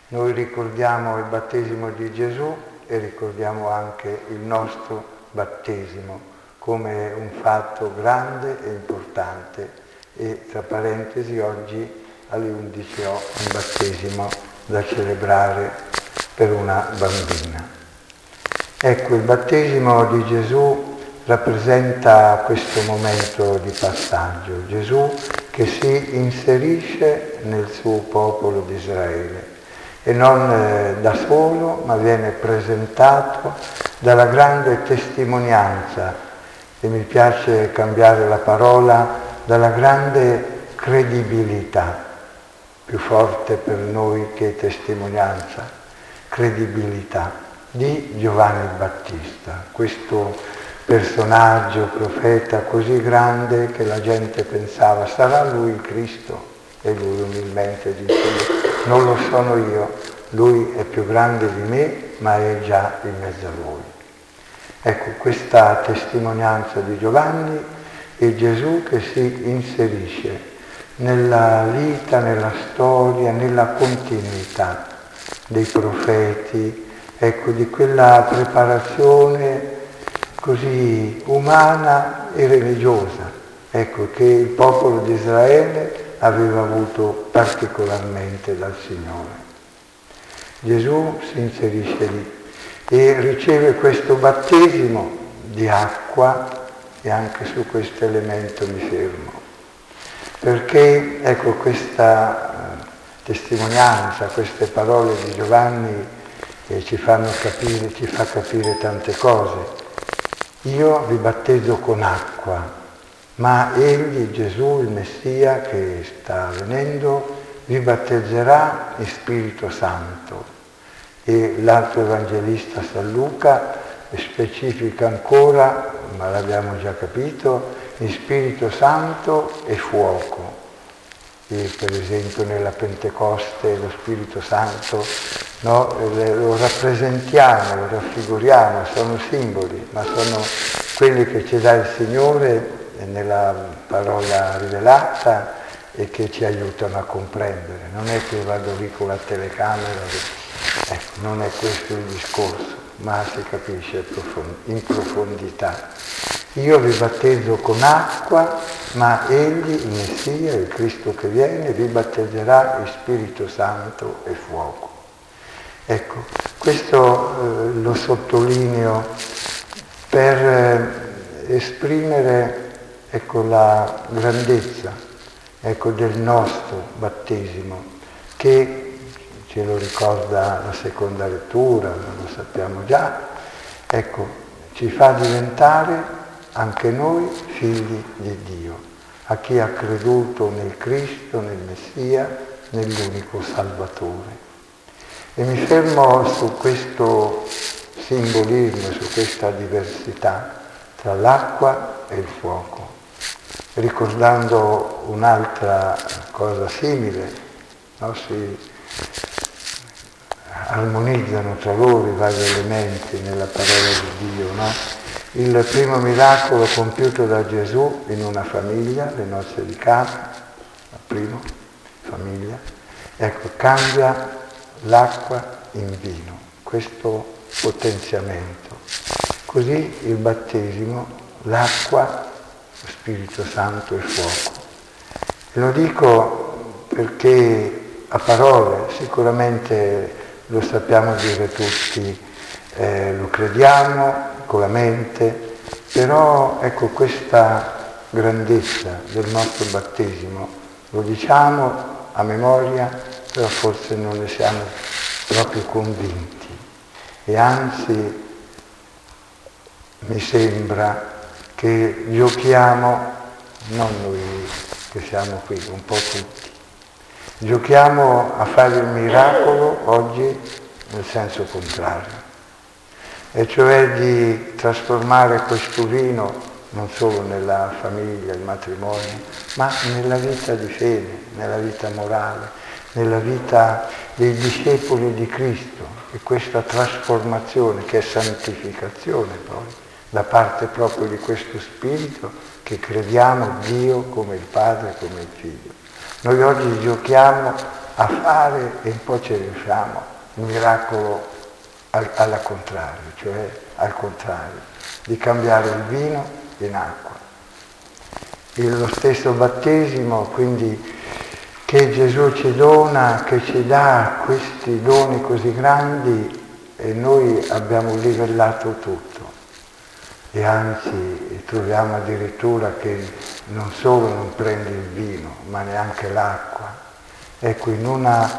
Noi ricordiamo il battesimo di Gesù e ricordiamo anche il nostro battesimo come un fatto grande e importante. E tra parentesi oggi alle 11 ho un battesimo da celebrare per una bambina. Ecco, il battesimo di Gesù rappresenta questo momento di passaggio. Gesù che si inserisce nel suo popolo di Israele e non da solo, ma viene presentato dalla grande testimonianza, e mi piace cambiare la parola, dalla grande credibilità, più forte per noi che testimonianza, credibilità di Giovanni Battista, questo personaggio, profeta così grande che la gente pensava sarà lui il Cristo, e lui umilmente dice non lo sono io, lui è più grande di me, ma è già in mezzo a voi. Ecco, questa testimonianza di Giovanni e Gesù che si inserisce nella vita, nella storia, nella continuità dei profeti, ecco, di quella preparazione così umana e religiosa, ecco, che il popolo di Israele aveva avuto particolarmente dal Signore. Gesù si inserisce lì e riceve questo battesimo di acqua, e anche su questo elemento mi fermo, perché ecco questa testimonianza, queste parole di Giovanni ci fanno capire, ci fa capire tante cose. Io vi battezzo con acqua, ma egli, Gesù, il Messia che sta venendo, vi battezzerà in Spirito Santo. E l'altro evangelista San Luca specifica ancora, ma l'abbiamo già capito, in Spirito Santo e fuoco. E per esempio nella Pentecoste lo Spirito Santo, no, lo rappresentiamo, lo raffiguriamo, sono simboli, ma sono quelli che ci dà il Signore nella parola rivelata e che ci aiutano a comprendere. Non è che vado lì con la telecamera, ecco, non è questo il discorso, ma si capisce in profondità. Io vi battezzo con acqua, ma egli, il Messia, il Cristo che viene, vi battezzerà in Spirito Santo e fuoco. Ecco, questo lo sottolineo per esprimere, ecco, la grandezza, ecco, del nostro battesimo, che ce lo ricorda la seconda lettura, lo sappiamo già, ecco, ci fa diventare anche noi figli di Dio, a chi ha creduto nel Cristo, nel Messia, nell'unico Salvatore. E mi fermo su questo simbolismo, su questa diversità tra l'acqua e il fuoco, ricordando un'altra cosa simile, no? Si armonizzano tra loro i vari elementi nella parola di Dio, no? Il primo miracolo compiuto da Gesù in una famiglia, le nozze di Cana, la prima famiglia, ecco, cambia l'acqua in vino, questo potenziamento. Così il battesimo, l'acqua, lo Spirito Santo e fuoco. E lo dico perché a parole sicuramente lo sappiamo dire tutti, lo crediamo con la mente, però ecco questa grandezza del nostro battesimo, lo diciamo a memoria, però forse non ne siamo proprio convinti. E anzi mi sembra che giochiamo, non noi che siamo qui, un po' tutti, giochiamo a fare il miracolo oggi nel senso contrario, e cioè di trasformare questo vino non solo nella famiglia, il matrimonio, ma nella vita di fede, nella vita morale, nella vita dei discepoli di Cristo, e questa trasformazione che è santificazione poi, da parte proprio di questo Spirito che crediamo Dio come il Padre, come il Figlio. Noi oggi giochiamo a fare e un po' ci riusciamo, il miracolo alla contrario, cioè al contrario, di cambiare il vino in acqua. Lo stesso battesimo, quindi, che Gesù ci dona, che ci dà questi doni così grandi, e noi abbiamo livellato tutto. E anzi troviamo addirittura che non solo non prendi il vino, ma neanche l'acqua. Ecco, in una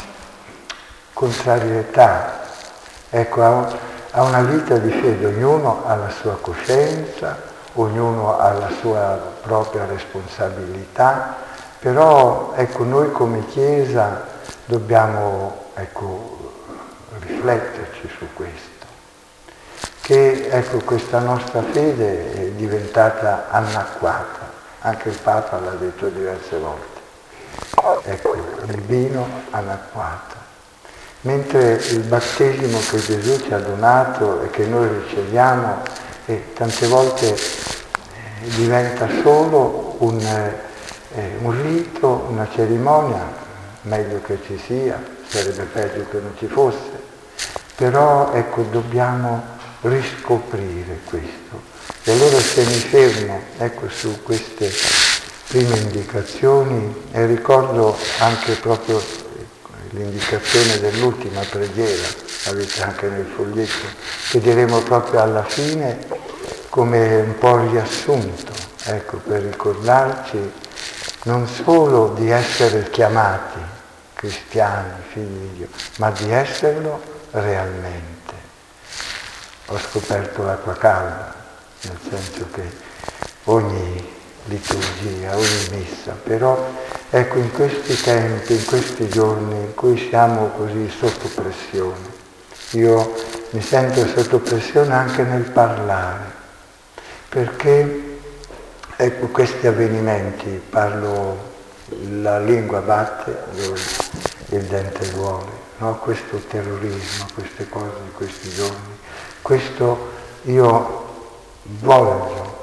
contrarietà, ecco, a una vita di fede, ognuno ha la sua coscienza, ognuno ha la sua propria responsabilità, però ecco, noi come Chiesa dobbiamo rifletterci su questo, che ecco, questa nostra fede è diventata annacquata, anche il Papa l'ha detto diverse volte, ecco, il vino annacquato, mentre il battesimo che Gesù ci ha donato e che noi riceviamo tante volte diventa solo un rito, una cerimonia, meglio che ci sia, sarebbe peggio che non ci fosse, però ecco, dobbiamo riscoprire questo. E allora se mi fermo ecco, su queste prime indicazioni, e ricordo anche proprio l'indicazione dell'ultima preghiera, avete anche nel foglietto, che diremo proprio alla fine come un po' riassunto, ecco, per ricordarci non solo di essere chiamati cristiani, figli di Dio, ma di esserlo realmente. Ho scoperto l'acqua calda, nel senso che ogni liturgia, ogni messa, però ecco, in questi tempi, in questi giorni in cui siamo così sotto pressione, io mi sento sotto pressione anche nel parlare, perché ecco, questi avvenimenti, parlo, la lingua batte dove il dente vuole, no? Questo terrorismo, queste cose di questi giorni, questo io voglio,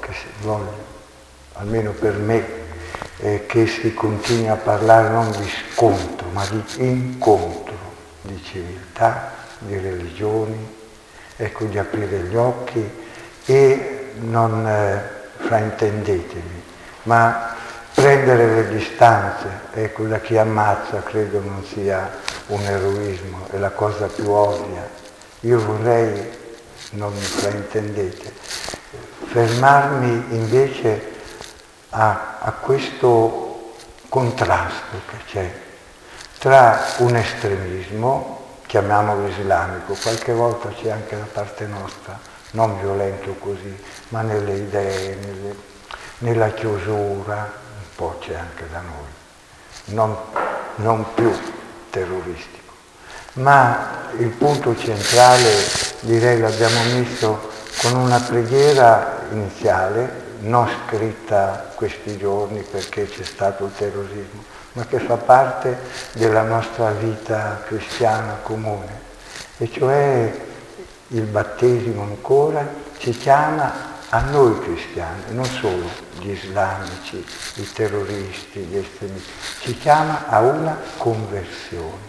almeno per me, che si continui a parlare non di scontro, ma di incontro, di civiltà, di religioni, ecco, di aprire gli occhi e non fraintendetemi, ma prendere le distanze, ecco, da chi ammazza credo non sia un eroismo, è la cosa più ovvia. Io vorrei, non mi fraintendete, fermarmi invece a questo contrasto che c'è tra un estremismo, chiamiamolo islamico, qualche volta c'è anche da parte nostra, non violento così, ma nelle idee, nella chiusura, un po' c'è anche da noi, non più terroristico. Ma il punto centrale, direi, l'abbiamo messo con una preghiera iniziale, non scritta questi giorni perché c'è stato il terrorismo, ma che fa parte della nostra vita cristiana comune, e cioè il battesimo ancora ci chiama a noi cristiani, non solo gli islamici, i terroristi, gli estremisti, ci chiama a una conversione.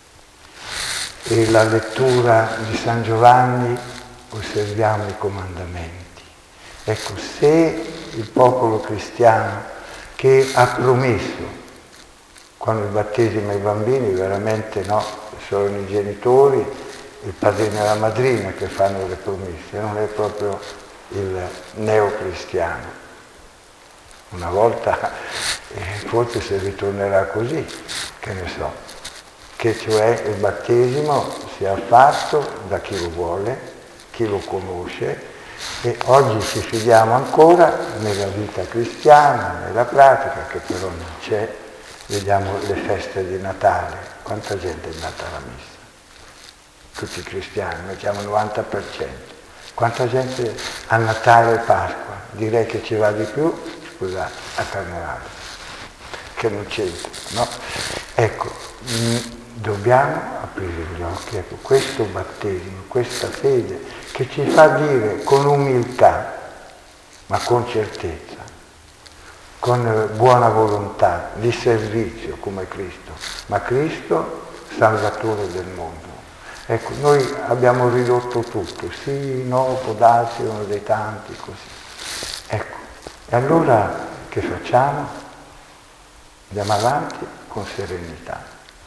E la lettura di San Giovanni, osserviamo i comandamenti. Ecco, se il popolo cristiano che ha promesso, quando il battesimo ai bambini veramente no, sono i genitori, il padrino e la madrina che fanno le promesse, non è proprio il neocristiano. Una volta, forse si ritornerà così, che ne so, che cioè il battesimo sia fatto da chi lo vuole, chi lo conosce, e oggi ci fidiamo ancora nella vita cristiana, nella pratica, che però non c'è. Vediamo le feste di Natale, quanta gente è andata alla messa? Tutti i cristiani, mettiamo il 90%. Quanta gente a Natale e Pasqua? Direi che ci va di più, scusate, a Carnevale, che non c'entra, no? Ecco, dobbiamo aprire gli occhi, ecco, questo battesimo, questa fede che ci fa dire con umiltà, ma con certezza, con buona volontà, di servizio come Cristo, ma Cristo Salvatore del mondo. Ecco, noi abbiamo ridotto tutto, sì, no, può darsi, uno dei tanti, così. Ecco, e allora che facciamo? Andiamo avanti con serenità.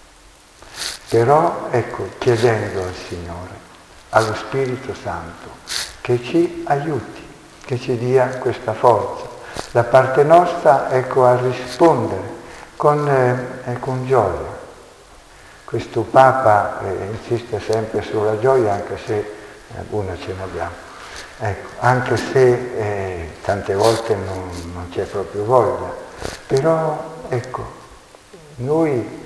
Però, ecco, chiedendo al Signore, allo Spirito Santo, che ci aiuti, che ci dia questa forza. Da parte nostra, ecco, a rispondere con gioia. Questo Papa insiste sempre sulla gioia, anche se una ce n'abbiamo. Ecco, anche se tante volte non c'è proprio voglia. Però, ecco, noi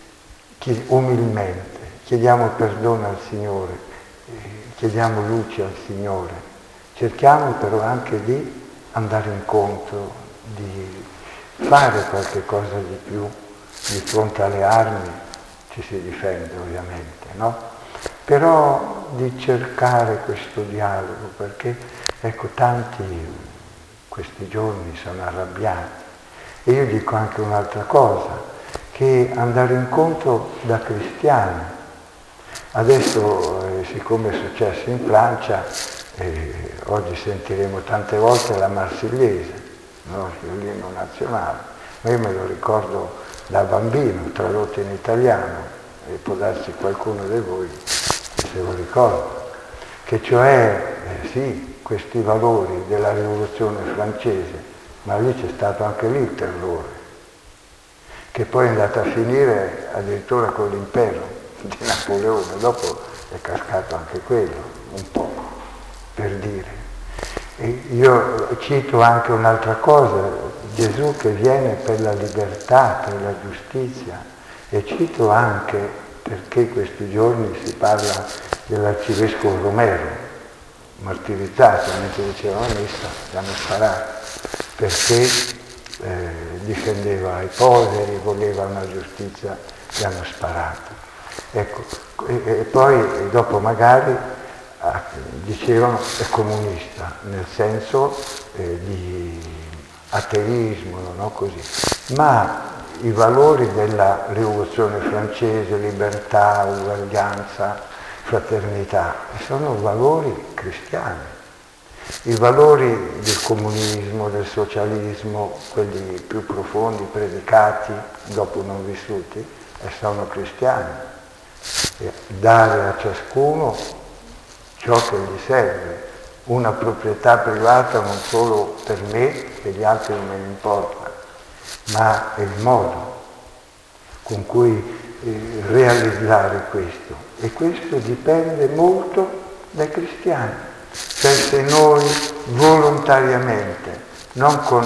umilmente chiediamo perdono al Signore, chiediamo luce al Signore, cerchiamo però anche di andare incontro, di fare qualche cosa di più. Di fronte alle armi ci si difende ovviamente, no? Però di cercare questo dialogo, perché ecco, tanti questi giorni sono arrabbiati. E io dico anche un'altra cosa, che andare incontro da cristiani. Adesso, siccome è successo in Francia, oggi sentiremo tante volte la Marsigliese, no? L'inno nazionale, ma io me lo ricordo da bambino, tradotto in italiano, e può darsi qualcuno di voi se lo ricorda, che cioè, sì, questi valori della rivoluzione francese, ma lì c'è stato anche lì il terrore, che poi è andato a finire addirittura con l'impero di Napoleone, dopo è cascato anche quello, un po', per dire. E io cito anche un'altra cosa, Gesù che viene per la libertà, per la giustizia, e cito anche, perché questi giorni si parla dell'arcivescovo Romero, martirizzato, mentre diceva la messa, l'hanno sparato, perché difendeva i poveri, voleva una giustizia, gli hanno sparato. Ecco, e poi dopo magari dicevano è comunista, nel senso di ateismo, no? Così. Ma i valori della rivoluzione francese, libertà, uguaglianza, fraternità, sono valori cristiani. I valori del comunismo, del socialismo, quelli più profondi, predicati, dopo non vissuti, sono cristiani. E dare a ciascuno ciò che gli serve, una proprietà privata non solo per me e gli altri non me ne importa, ma è il modo con cui realizzare questo. E questo dipende molto dai cristiani. Cioè se noi volontariamente, non con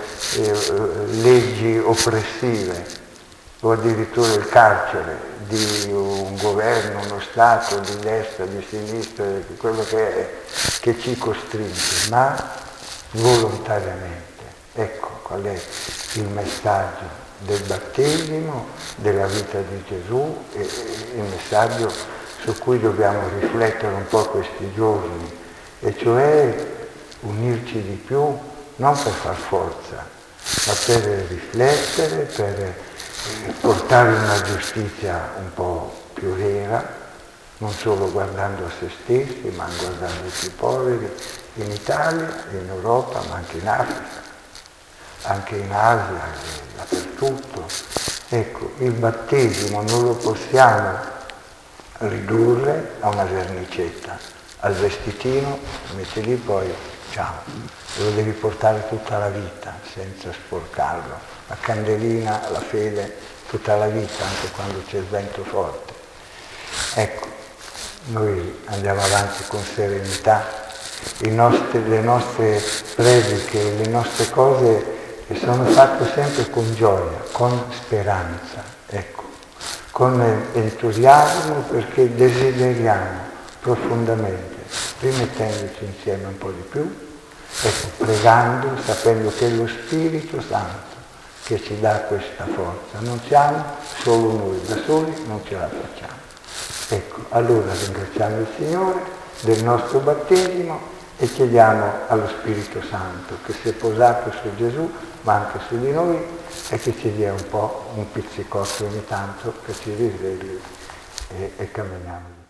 leggi oppressive o addirittura il carcere di un governo, uno Stato di destra, di sinistra, quello che è, che ci costringe, ma volontariamente. Ecco qual è il messaggio del battesimo, della vita di Gesù e il messaggio su cui dobbiamo riflettere un po' questi giorni, e cioè unirci di più non per far forza, ma per riflettere, per portare una giustizia un po' più vera, non solo guardando a se stessi, ma guardando i più poveri in Italia, in Europa, ma anche in Africa, anche in Asia, dappertutto. Ecco, il battesimo non lo possiamo ridurre a una vernicetta, al vestitino, metti lì poi, ciao, lo devi portare tutta la vita senza sporcarlo, la candelina, la fede, tutta la vita, anche quando c'è il vento forte. Ecco, noi andiamo avanti con serenità, le nostre prediche, le nostre cose sono fatte sempre con gioia, con speranza, ecco, con entusiasmo, perché desideriamo profondamente, rimettendoci insieme un po' di più, ecco, pregando, sapendo che è lo Spirito Santo che ci dà questa forza, non siamo solo noi, da soli non ce la facciamo. Ecco, allora ringraziamo il Signore del nostro battesimo e chiediamo allo Spirito Santo che si è posato su Gesù ma anche su di noi e che ci dia un po', un pizzicotto ogni tanto, che ci risvegli e camminiamo.